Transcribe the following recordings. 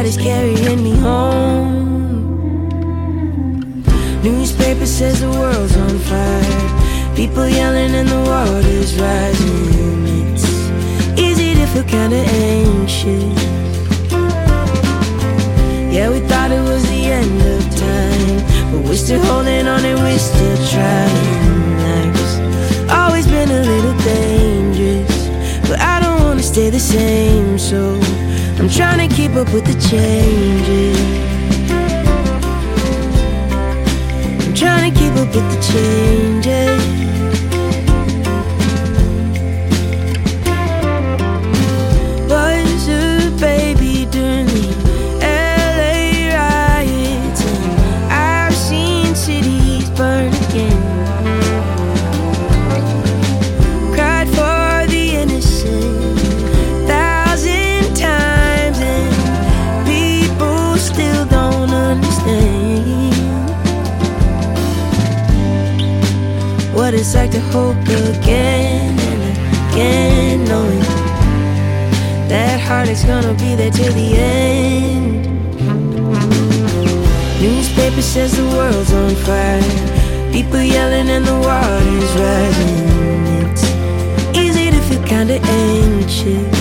is carrying me home. Newspaper says the world's on fire. People yelling and the water's rising. It's easy to feel kinda anxious. Yeah, we thought it was the end of time, but we're still holding on and we're still trying. Life's always been a little dangerous, but I don't wanna stay the same, so I'm trying to keep up with the changes. I'm trying to keep up with the changes. Was a baby during the LA riots, and I've seen cities burn again. Cried for the innocent 1,000 times, and people still don't understand what it's like to hope again and again, knowing that heartache's gonna be there till the end. Newspaper says the world's on fire. People yelling and the water's rising. It's easy to feel kinda anxious.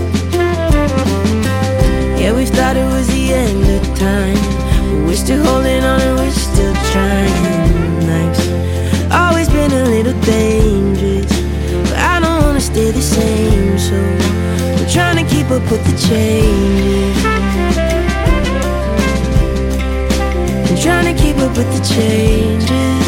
Yeah, we thought it was the end of time, but we're still holding on and we're still trying. Life's always been a little dangerous, but I don't wanna stay the same, so I'm trying to keep up with the changes. I'm trying to keep up with the changes.